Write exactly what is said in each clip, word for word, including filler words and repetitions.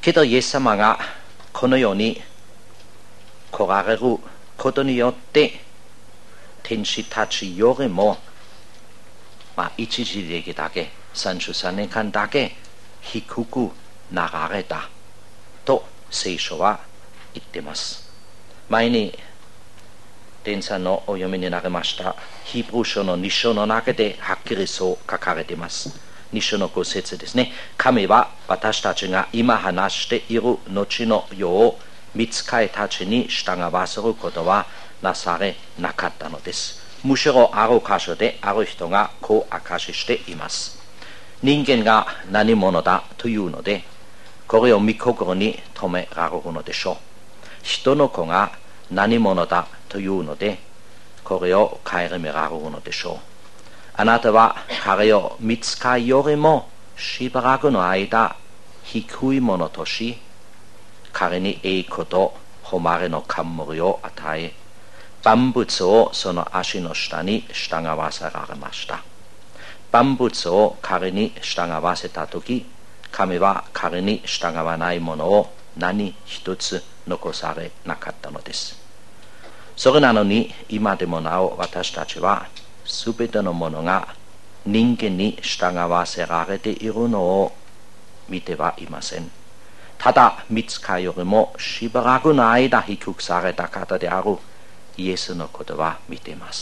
けどイエス様がこの世に来られることによって天使たちよりも、まあ、一時的だけさんじゅうさんねんかんだけ低くなられたと聖書は言っています。前に伝さんのお読みになりましたヒブル書のに章の中ではっきりそう書かれています。に章のご節ですね。神は私たちが今話している後の世を御使いたちに従わせることはなされなかったのです。むしろある箇所である人がこう証ししています。人間が何者だというのでこれを御心に止められるのでしょう。人の子が何者だというのでこれを顧みられるのでしょう。あなたは彼を御使いよりもしばらくの間低いものとし、彼に栄光と誉れの冠を与え、万物をその足の下に従わせられました。万物を彼に従わせたとき、神は彼に従わないものを何一つ残されなかったのです。それなのに今でもなお私たちはすべてのものが人間に従わせられているのを見てはいません。ただ御使いよりもしばらくの間低くされた方であるイエスのことは見ています。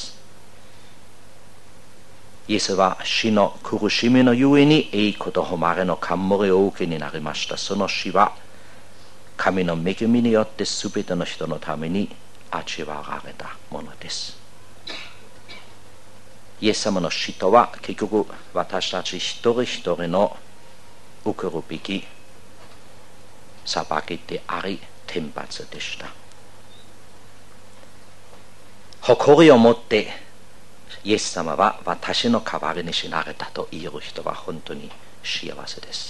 イエスは死の苦しみのゆえに栄光と誉れの冠を受けになりました。その死は神の恵みによってすべての人のために味わわれたものです。イエス様の死とは結局私たち一人一人の受けるべき裁きであり天罰でした。誇りを持ってイエス様は私の代わりに死なれたと言える人は本当に幸せです。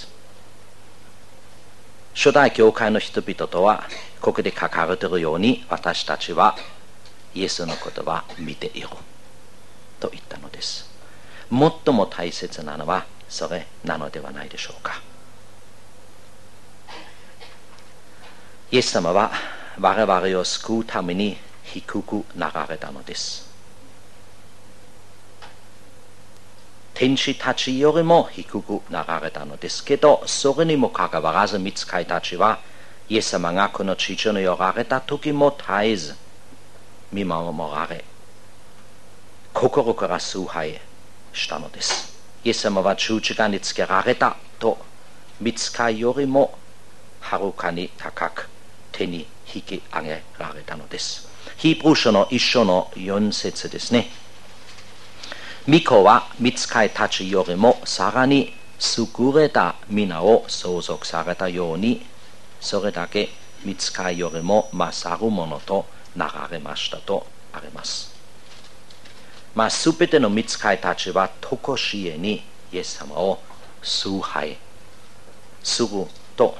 初代教会の人々とはここで書かれているように私たちはイエスのことは見ていると言ったのです。最も大切なのはそれなのではないでしょうか。イエス様は我々を救うために低くなられたのです。天使たちよりも低くなられたのですけど、それにもかかわらず御使いたちはイエス様がこの地上におられた時も絶えず見守られ、心から崇拝したのです。イエス様は十字架につけられたと御使いよりもはるかに高く手に引き上げられたのです。ヒブル書の一章の四節ですね。御子は御使いたちよりもさらに優れた皆を相続されたように、それだけ御使いよりも勝るものとなられましたとあります。まあ、すべての御使いたちはとこしえにイエス様を崇拝すると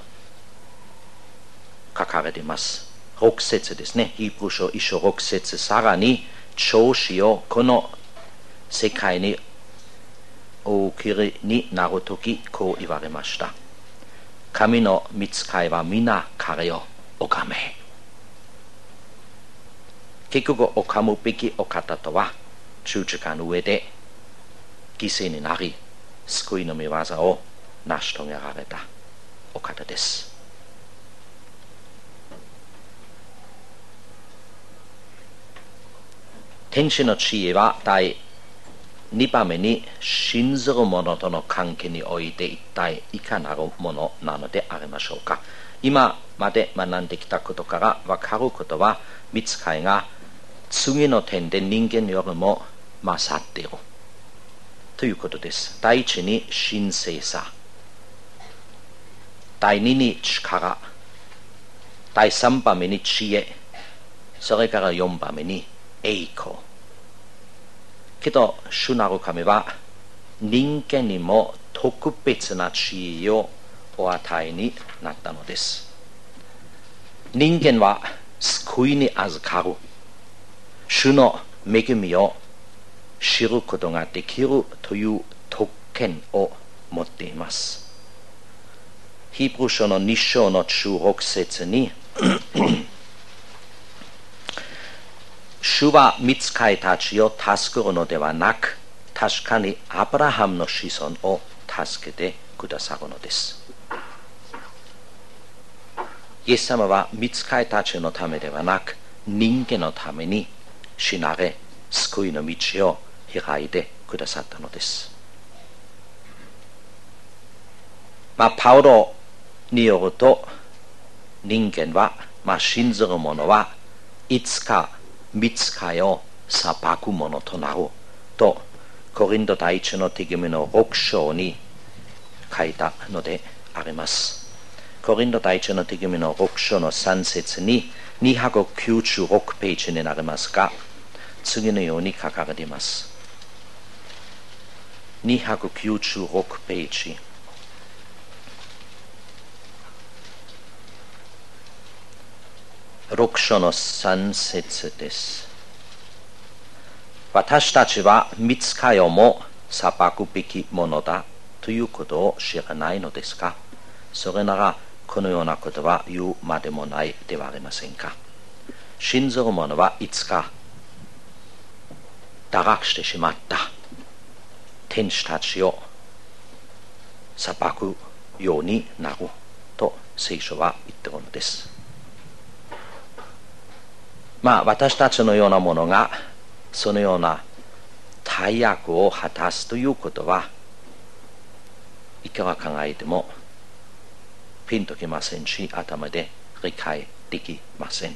書かれています。ろく節ですね。ヒブル書一章ろく節、さらに長子をこの世界にお受けになるときこう言われました。神の御使いは皆彼を拝め。結局拝むべきお方とは十字架の上で犠牲になり救いの御業を成し遂げられたお方です。天使の知恵は第にばんめに信ずる者との関係において一体いかなるものなのでありましょうか。今まで学んできたことから分かることは、御使いが次の点で人間よりも勝っているということです。第一に神聖さ、第二に力、第三番目に知恵、それから四番目に栄光。けど主なる神は人間にも特別な知恵をお与えになったのです。人間は救いに預かる主の恵みを知ることができるという特権を持っています。 ヒブル書のに章のじゅうろく節に主は御使いたちを助けるのではなく、確かにアブラハムの子孫を助けてくださるのです。イエス様は御使いたちのためではなく、人間のために死なれ、救いの道を開いてくださったのです。まあ、パウロによると、人間は、まあ、信ずる者はいつか御使いを裁くものとなると、コリント第一の手紙のろく章に書いたのであります。コリント第一の手紙のろく章のさん節ににひゃくきゅうじゅうろくページになりますが、次のように書かれています。にひゃくきゅうじゅうろくページ。ろく章のさん節です。私たちは御使いをも裁くべきものだということを知らないのですか？それならこのようなことは言うまでもないではありませんか。信ずる者はいつか堕落してしまった天使たちを裁くようになると聖書は言っているのです。まあ私たちのようなものがそのような大役を果たすということはいくら考えてもピンときませんし、頭で理解できません。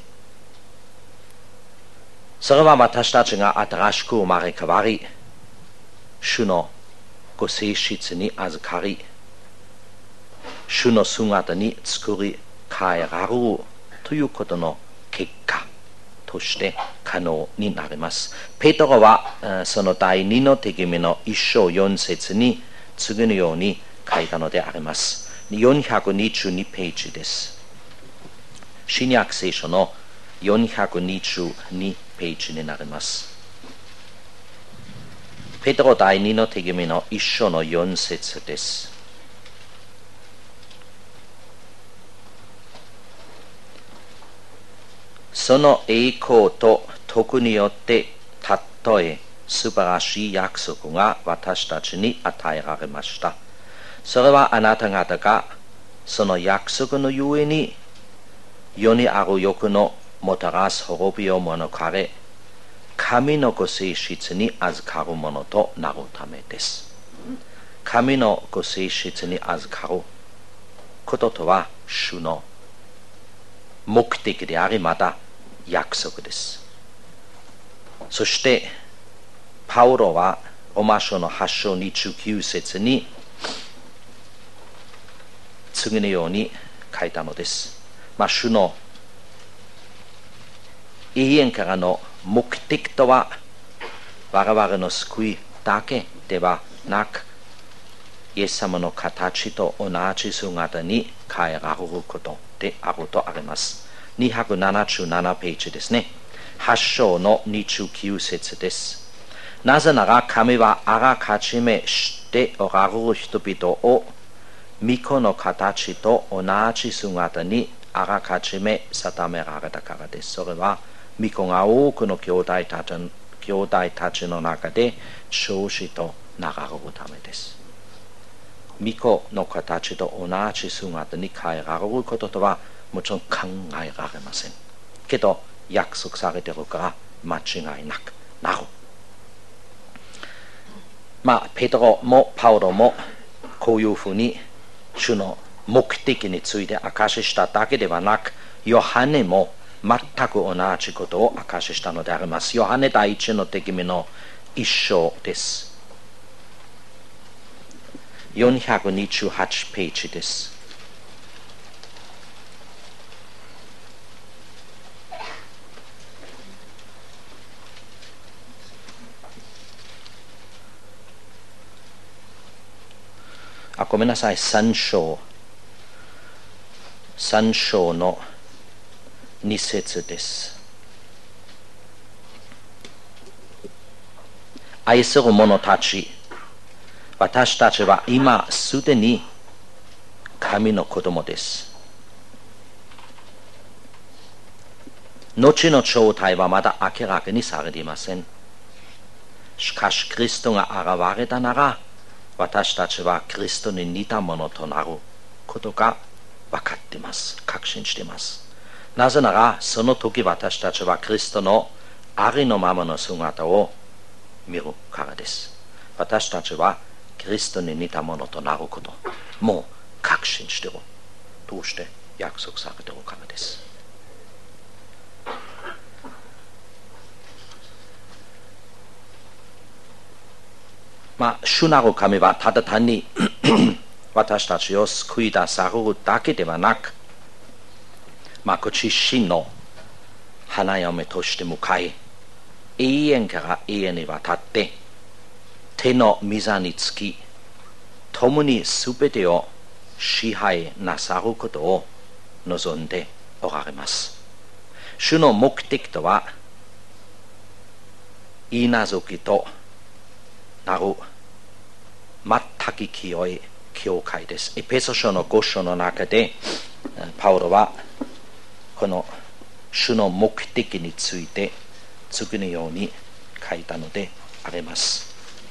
それは私たちが新しく生まれ変わり、主のご性質に預かり、主の姿に作り変えられるということの結果として可能になります。ペテロはその第二の手紙の一章四節に次のように書いたのであります。よんひゃくにじゅうにページです。新約聖書のよんひゃくにじゅうにページになります。ペテロ第二の手紙の一章の四節です。その栄光と徳によってたとえ素晴らしい約束が私たちに与えられました。それはあなた方がその約束のゆえに世にある欲のもたらす滅びを免れ、神のご性質に預かるものとなるためです。神のご性質に預かることとは主の目的であり、また約束です。そしてパウロはローマ書のはち章にじゅうきゅう節に次のように書いたのです。まあ、主の永遠からの目的とは我々の救いだけではなく、イエス様の形と同じ姿に変えられることであるとあります。にひゃくななじゅうななページですね。はち章のにじゅうきゅう節です。なぜなら神はあらかじめ知っておられる人々を御子の形と同じ姿にあらかじめ定められたからです。それは御子が多くの兄弟たち兄弟たちの中で長子となられるためです。御子の形と同じ姿に変えられることとはもちろん考えられませんけど、約束されているから間違いなくなる。まあペテロもパウロもこういうふうに主の目的について証ししただけではなく、ヨハネも全く同じことを証ししたのであります。ヨハネ第一の手紙の一章です。よんひゃくにじゅうはちページです。あ、ごめんなさい、三章。三章の二節です。愛する者たち、私たちは今すでに神の子供です。後の正体はまだ明らかにされていません。しかしキリストが現れたなら、私たちはキリストに似たものとなることが分かっています。確信しています。なぜなら、その時私たちはキリストのありのままの姿を見るからです。私たちはキリストに似たものとなること、もう確信している。どうして約束されているからです。まあ、主なる神はただ単に私たちを救い出されるだけではなく、まあ、ご自身の花嫁として迎え、永遠から永遠にわたって手の御座につき、共に全てを支配なさることを望んでおられます。主の目的とは、稲造となる全く清い教会です。エペソ書のご章の中で、パウロはこの主の目的について次のように書いたのであります。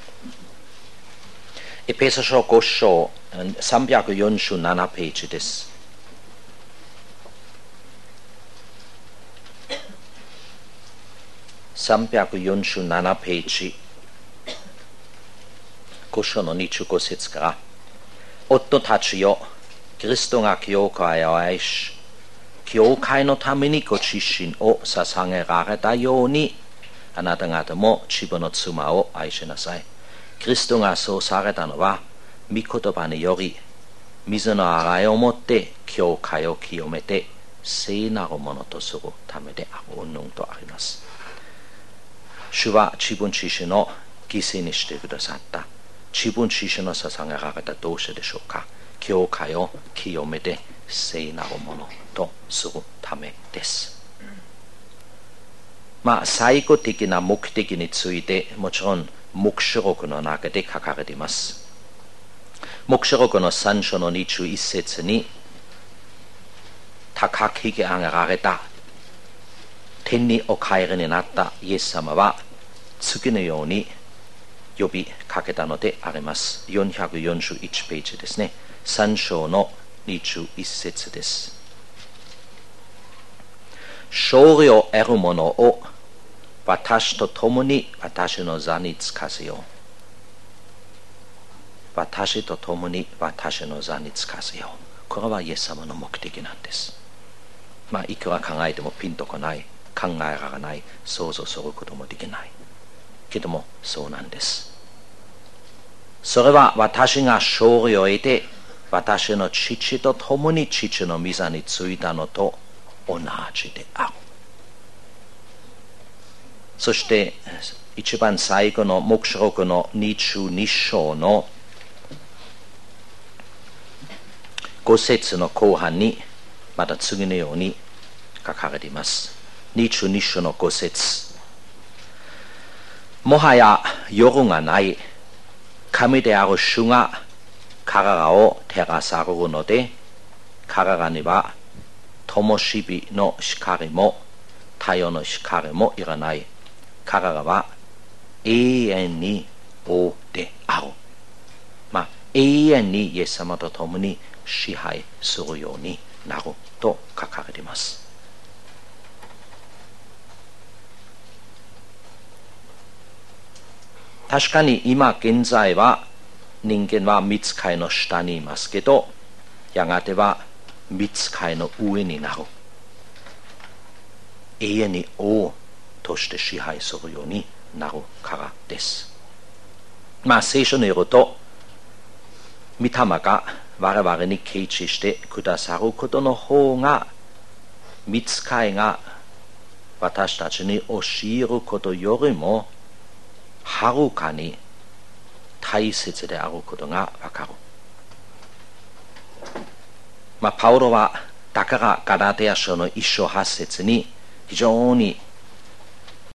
エペソ書ご章さんびゃくよんじゅうななページです。さんびゃくよんじゅうななページ、ご章のにじゅうご節から、夫たちよ、キリストが教会を愛し、教会のためにご自身を捧げられたように、あなた方も自分の妻を愛しなさい。キリストがそうされたのは、御言葉により、水の洗いをもって教会を清めて、聖なるものとするためである云々とあります。主は自分自身を犠牲にしてくださった。自分自身の捧げられたどうしてでしょうか。教会を清めて聖なるものとするためです。まあ、最後的な目的についてもちろん黙示録の中で書かれています。黙示録のさん章のにじゅういち節に、高く引き上げられた天にお帰りになったイエス様は次のように呼びかけたのであります。よんひゃくよんじゅういちページですね。さん章のにじゅういち節です。勝利を得る者を私と共に私の座につかせよう。私と共に私の座につかせよう。これはイエス様の目的なんです。まあ、いくら考えてもピンとこない、考えられない、想像することもできない。けども、そうなんです。それは私が勝利を得て、私の父と共に父の御座についたのと同じである。そして一番最後の黙示録のにじゅうに章のご節の後半にまた次のように書かれています。にじゅうに章のご節、もはや夜がない、神である主が彼らを照らされるので、彼らには灯火の光も太陽の光もいらない。彼らは永遠に王である。まあ、永遠にイエス様と共に支配するようになると書かれています。確かに今現在は人間は御使いの下にいますけど、やがては御使いの上になる。永遠に王として支配するようになるからです。まあ、聖書によると、御霊が我々に啓示してくださることの方が、御使いが私たちに教えることよりもはるかに大切であることがわかる。まあ、パウロはだからガラテヤ書の一章八節に非常に